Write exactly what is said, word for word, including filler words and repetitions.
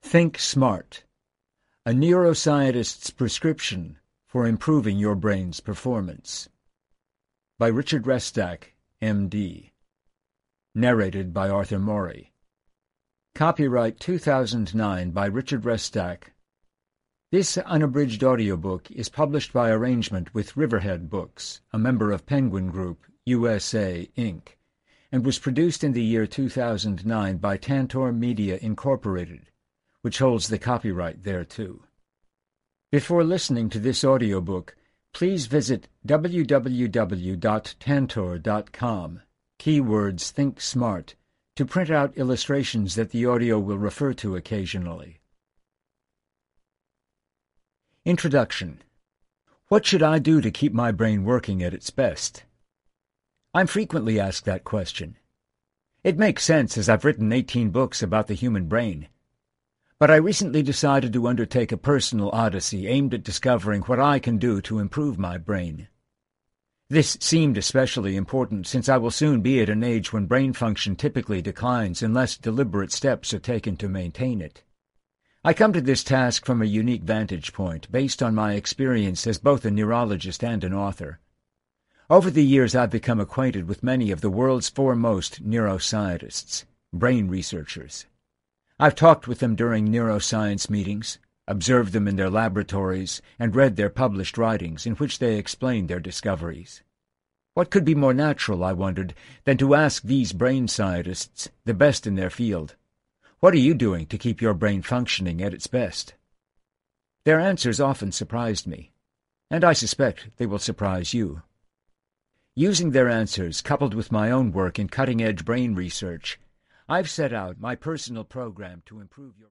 Think Smart, a neuroscientist's prescription for improving your brain's performance. By Richard Restak, M D. Narrated by Arthur Morey. Copyright two thousand nine by Richard Restak. This unabridged audiobook is published by arrangement with Riverhead Books, a member of Penguin Group, U S A, Incorporated, and was produced in the year two thousand nine by Tantor Media, Incorporated, which holds the copyright thereto. Before listening to this audiobook, please visit w w w dot tantor dot com, keywords Think Smart, to print out illustrations that the audio will refer to occasionally. Introduction. What should I do to keep my brain working at its best? I'm frequently asked that question. It makes sense, as I've written eighteen books about the human brain. But I recently decided to undertake a personal odyssey aimed at discovering what I can do to improve my brain. This seemed especially important since I will soon be at an age when brain function typically declines unless deliberate steps are taken to maintain it. I come to this task from a unique vantage point based on my experience as both a neurologist and an author. Over the years I've become acquainted with many of the world's foremost neuroscientists, brain researchers. I've talked with them during neuroscience meetings, observed them in their laboratories, and read their published writings in which they explained their discoveries. What could be more natural, I wondered, than to ask these brain scientists, the best in their field, what are you doing to keep your brain functioning at its best? Their answers often surprised me, and I suspect they will surprise you. Using their answers, coupled with my own work in cutting-edge brain research, I've set out my personal program to improve your